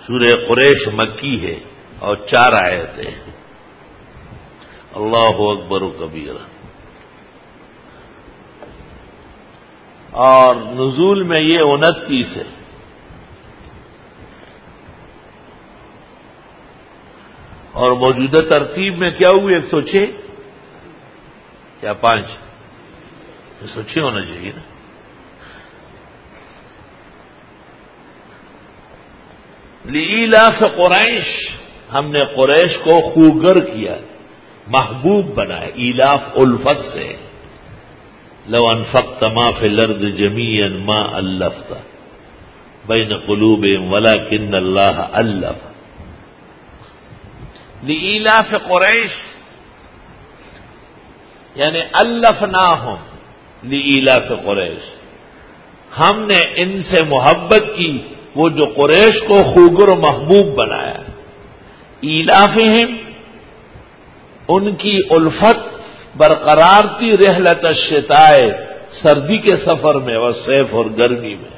سورہ قریش مکی ہے اور 4 آیتیں ہیں. اللہ اکبر و کبیرہ. اور نزول میں یہ 29 ہے. اور موجودہ ترتیب میں کیا ہوئی؟ 106 یا 5؟ 106 ہونا چاہیے نا. لإیلاف قریش، ہم نے قریش کو خوگر کیا، محبوب بنایا. ایلاف الفت سے. لو انفقت ما فی الارض جمیعا ما الفت بین قلوبہم ولکن اللہ الف. لإیلاف قریش یعنی الفناہم لإیلاف قریش، ہم نے ان سے محبت کی، وہ جو قریش کو خوگر و محبوب بنایا. ایلافہم، ان کی الفت برقرار تھی رحلت الشتاء، سردی کے سفر میں، اور صیف اور گرمی میں.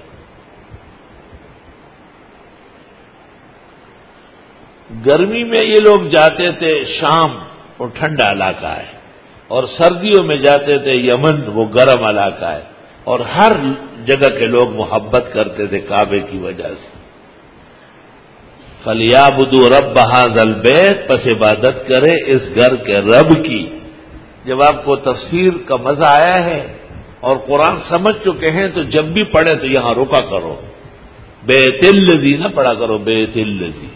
گرمی میں یہ لوگ جاتے تھے شام، وہ ٹھنڈا علاقہ ہے، اور سردیوں میں جاتے تھے یمن، وہ گرم علاقہ ہے. اور ہر جگہ کے لوگ محبت کرتے تھے کعبے کی وجہ سے. فَلْيَعْبُدُوا رَبَّ هَذَا الْبَيْتِ، پس عبادت کرے اس گھر کے رب کی. جب آپ کو تفسیر کا مزہ آیا ہے اور قرآن سمجھ چکے ہیں تو جب بھی پڑھیں تو یہاں رکا کرو. بیت الذی نہ پڑھا کرو، بیت الذی.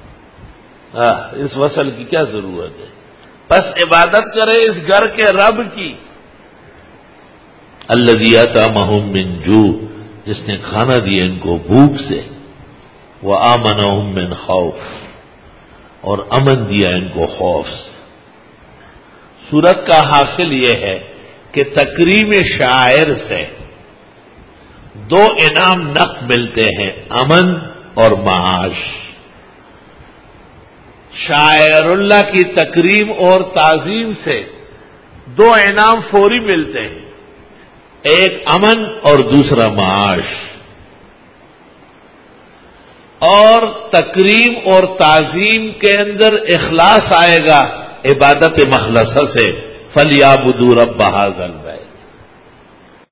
اس وصل کی کیا ضرورت ہے؟ بس عبادت کرے اس گھر کے رب کی. الذی اطعمہم من جوع، جس نے کھانا دیا ان کو بھوک سے. وآمنہم من خوف، اور امن دیا ان کو خوف سے. سورت کا حاصل یہ ہے کہ تکریم شاعر سے 2 انعام نقد ملتے ہیں، امن اور معاش. شاعر اللہ کی تکریم اور تعظیم سے 2 انعام فوری ملتے ہیں، ایک امن اور دوسرا معاش. اور تکریم اور تعظیم کے اندر اخلاص آئے گا عبادت مخلصہ سے. فَلْيَعْبُدُوا رَبَّ هَذَا الْبَيْتِ.